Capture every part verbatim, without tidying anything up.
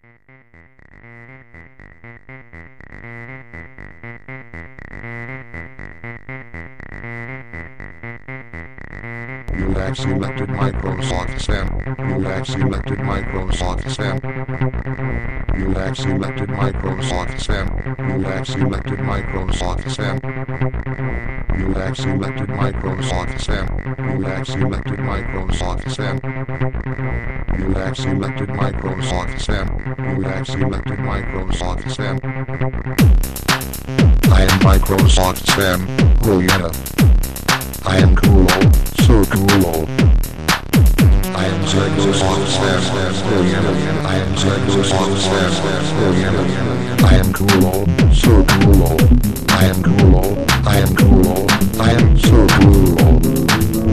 You have selected Microsoft Sam. You have selected Microsoft Sam. You have selected Microsoft Sam. You have selected Microsoft Sam. You have selected Microsoft Sam. You have selected Microsoft Sam. You have selected Microsoft Sam. You have selected Microsoft Sam. I am Microsoft Sam. Oh yeah. I am cool, so cool. I am Microsoft Sam. Oh yeah. I am Microsoft Sam. Oh yeah. I am cool, so cool. I am cool. I am cool. I am so cool.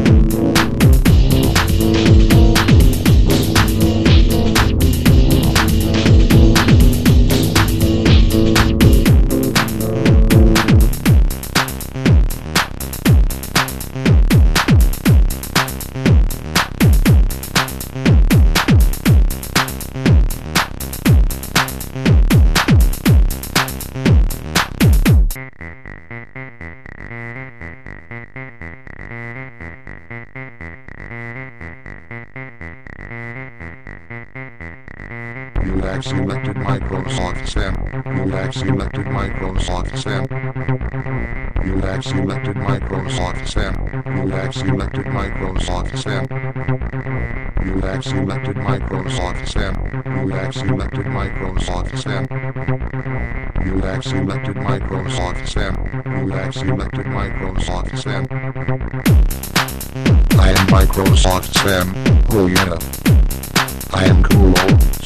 You have selected Microsoft Sam. You have selected Microsoft Sam. You have selected Microsoft Sam. You have selected Microsoft Sam. You have selected Microsoft Sam. You have selected Microsoft Sam. You have selected Microsoft Sam. You have selected Microsoft Sam. I am Microsoft Sam. Oh yeah. I am cool.